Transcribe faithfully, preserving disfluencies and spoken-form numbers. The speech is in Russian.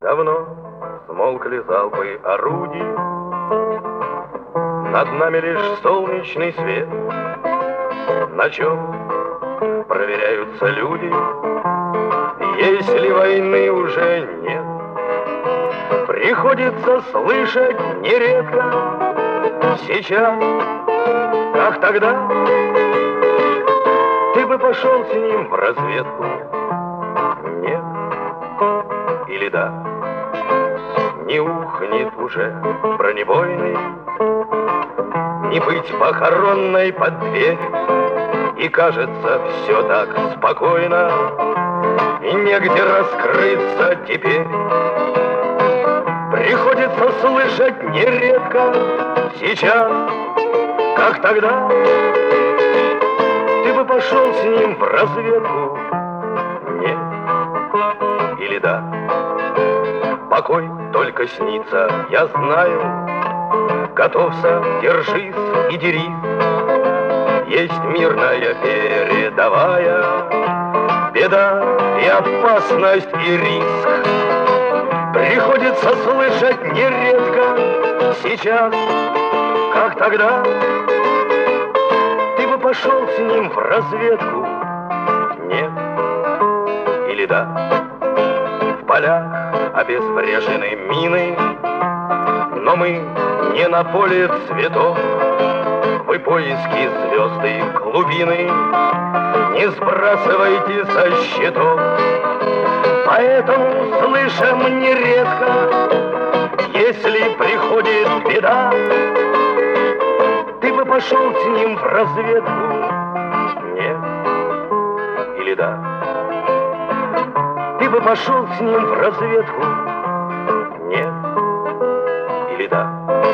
Давно смолкли залпы орудий, над нами лишь солнечный свет. На чем проверяются люди, если войны уже нет? Приходится слышать нередко сейчас, как тогда. Ты бы пошел с ним в разведку? Нет или да? Не ухнет уже бронебойный, не быть похоронной под дверь. И кажется, все так спокойно, и негде раскрыться теперь. Приходится слышать нередко сейчас, как тогда. Ты бы пошел с ним в разведку? Нет или да? Покой только снится, я знаю. Готовься, держись и дерись. Есть мирная передовая беда и опасность и риск. Приходится слышать нередко сейчас, как тогда. Ты бы пошел с ним в разведку? Нет или да? В полях обезврежены мины, но мы не на поле цветов. Вы поиски звезды глубины не сбрасывайте со счетов. Поэтому слышим нередко, если приходит беда, ты бы пошел с ним в разведку? Нет или да? Ты бы пошел с ним в разведку? Нет или да?